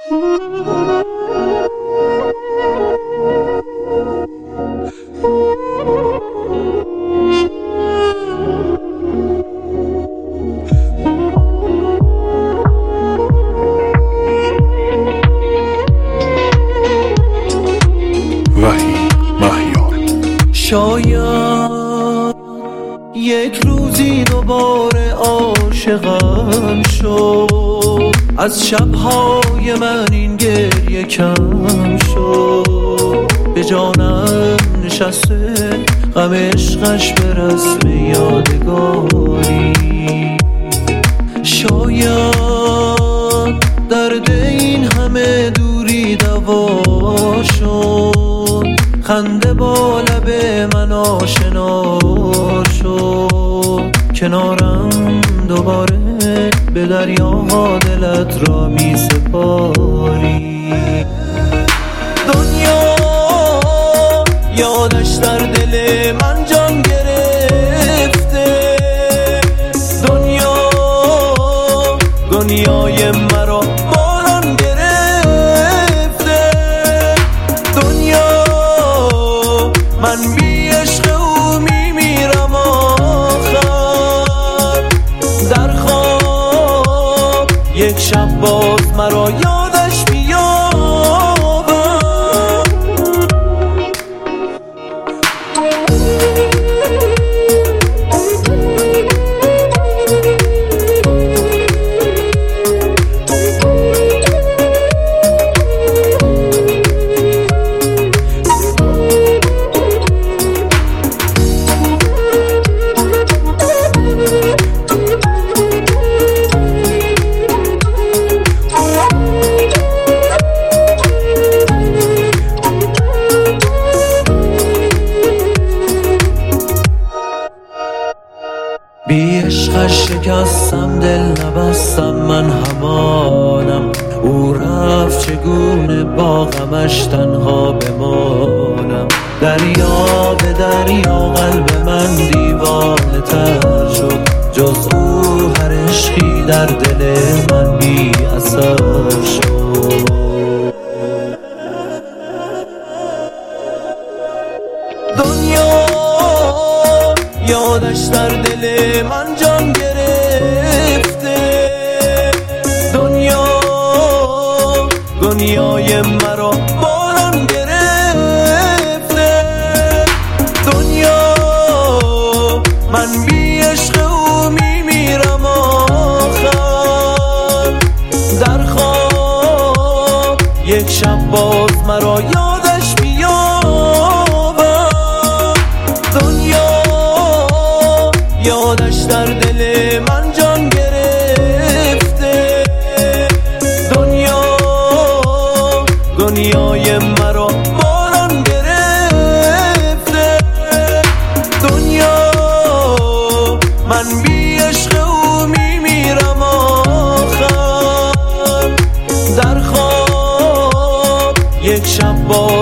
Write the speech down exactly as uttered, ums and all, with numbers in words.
شاید یک روزی دوباره عاشقم شد، از شبهای من این گریه کم شد، به جانم نشسته غم عشقش به رسم یادگاری. شاید درد این همه دوری دوا شد، خنده با لب من آشنا شد، کنارم دوباره به دریاها دلت را می سپاری. دنیا یادش در دل من جان گرفته، دنیا دنیای مرا باران گرفته، دنیا من بی عشق او می میرم آخر، در خواب یک شب باز مرا یادش بیابم. بی عشقش شکستم دل نبستم من همانم، او رفت چگونه با غمش تنها بمانم. دریا به دریا قلب من دیوانه تر شد، جز او هر عشقی در دل من بی اثر شد. دنیا یادش در دل من جان گرفته، دنیا دنیای مرا باران گرفته، دنیا من بی عشق او می میرم آخر، در خواب یک شب باز مرا یادش بیابم. دنیا یادش در دل من جان گرفته، دنیا دنیای مرا باران گرفته، دنیا من بی عشق او می میرم آخر، در خواب یک شب باز